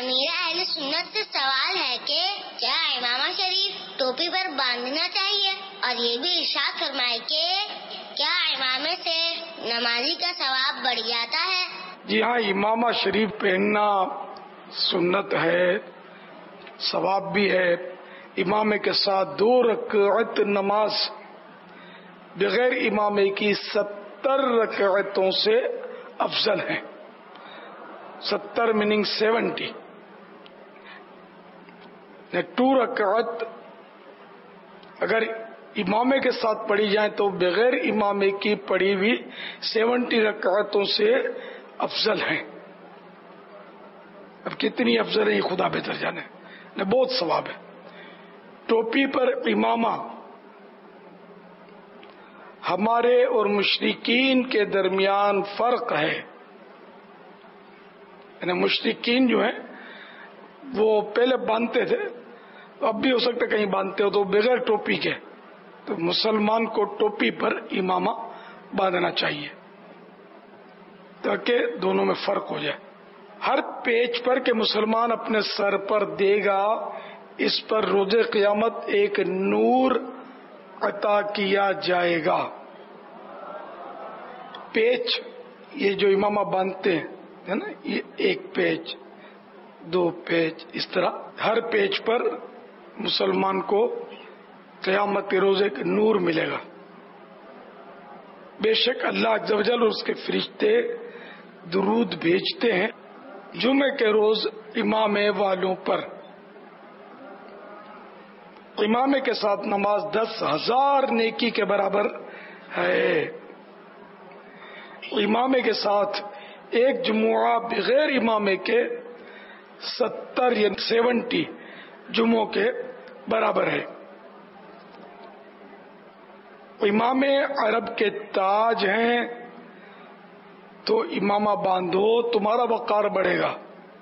امیر اہل سنت سے سوال ہے کہ کیا امامہ شریف ٹوپی پر باندھنا چاہیے، اور یہ بھی ارشاد فرمائے کہ کیا امامے سے نمازی کا ثواب بڑھ جاتا ہے؟ جی ہاں، امامہ شریف پہننا سنت ہے، ثواب بھی ہے۔ امامے کے ساتھ 2 رکعت نماز بغیر امامے کی 70 رکعتوں سے افضل ہے۔ 70 میننگ 70، 2 رکعت اگر امامے کے ساتھ پڑھی جائیں تو بغیر امامے کی پڑھی ہوئی 70 رکعتوں سے افضل ہیں۔ اب کتنی افضل ہے یہ خدا بہتر جانے، بہت ثواب ہے۔ ٹوپی پر امامہ ہمارے اور مشرکین کے درمیان فرق ہے، یعنی مشرکین جو ہیں وہ پہلے باندھتے تھے، اب بھی ہو سکتا ہے کہیں باندھتے ہو تو بغیر ٹوپی کے، تو مسلمان کو ٹوپی پر امامہ باندھنا چاہیے تاکہ دونوں میں فرق ہو جائے۔ ہر پیچ پر کہ مسلمان اپنے سر پر دے گا، اس پر روز قیامت ایک نور عطا کیا جائے گا۔ پیچ یہ جو امامہ باندھتے ہیں ہے نا، یہ 1 پیچ 2 پیچ، اس طرح ہر پیچ پر مسلمان کو قیامت کے روز ایک نور ملے گا۔ بے شک اللہ عز و جل اور اس کے فرشتے درود بھیجتے ہیں جمعے کے روز امامے والوں پر۔ امامے کے ساتھ نماز 10,000 نیکی کے برابر ہے۔ امامے کے ساتھ ایک جمعہ بغیر امامے کے 70 یا 70 جمعوں کے برابر ہے۔ امامے عرب کے تاج ہیں، تو امامہ باندھو تمہارا وقار بڑھے گا،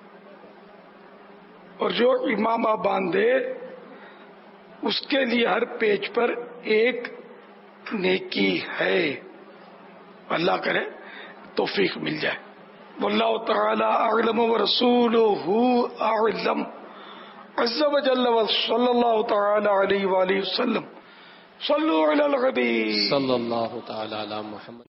اور جو امامہ باندھے اس کے لیے ہر پیج پر 1 نیکی ہے۔ اللہ کرے توفیق مل جائے۔ واللہ تعالی اعلم ورسولہ اعلم عز وجل، وصلی اللہ تعالی علیہ وآلہ وسلم۔ صلوا علی الحبیب صلی اللہ تعالی علی محمد۔